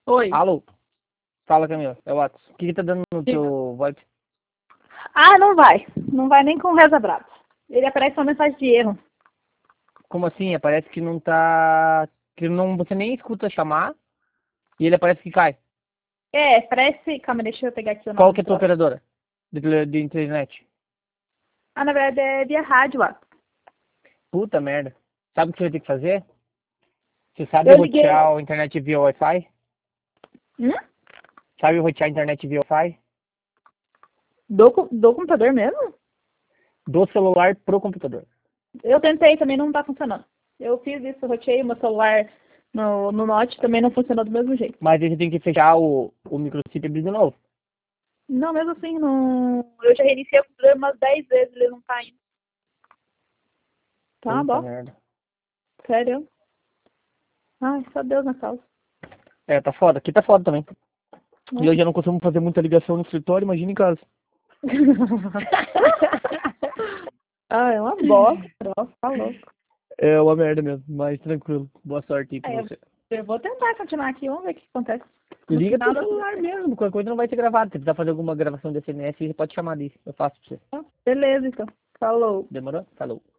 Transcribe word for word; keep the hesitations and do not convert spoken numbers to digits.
Oi. Alô? Fala, Camila. É o Whats. O que que tá dando no Diga. teu VoIP? Ah, não vai. Não vai nem com reza brava. Ele aparece uma mensagem de erro. Como assim? Aparece que não tá... Que não, você nem escuta chamar e ele aparece que cai. É, parece... Calma, deixa eu pegar aqui o nome Qual que é a do tua troço. operadora de, tele- de internet? Ah, na verdade é via rádio lá. Puta merda. Sabe o que você vai ter que fazer? Você sabe Eu liguei... rotear a internet via Wi-Fi? Hum? Sabe rotear a internet via Wi-Fi? Do, co- do computador mesmo? Do celular pro computador. Eu tentei, também não tá funcionando. Eu fiz isso, eu roteei meu celular no, no Note, também não funcionou do mesmo jeito. Mas aí você tem que fechar o, o microchip e abrir de novo. Não, mesmo assim, não... Eu já reiniciei o computador umas dez vezes, ele não tá indo. Tá uma Puta bosta. merda. Sério. Ai, só Deus na causa. É, tá foda. Aqui tá foda também. E Né? eu já não costumo fazer muita ligação no escritório, imagina em casa. Ah, é uma bosta, nossa, tá louco. É uma merda mesmo, mas tranquilo. Boa sorte aí pra É, você. eu vou tentar continuar aqui, vamos ver o que acontece. No Liga final teu da celular mesmo, qualquer coisa não vai ser gravado. Se precisar fazer alguma gravação de S M S, você pode chamar disso. Eu faço pra você. Beleza, então. Falou. Demorou? Falou.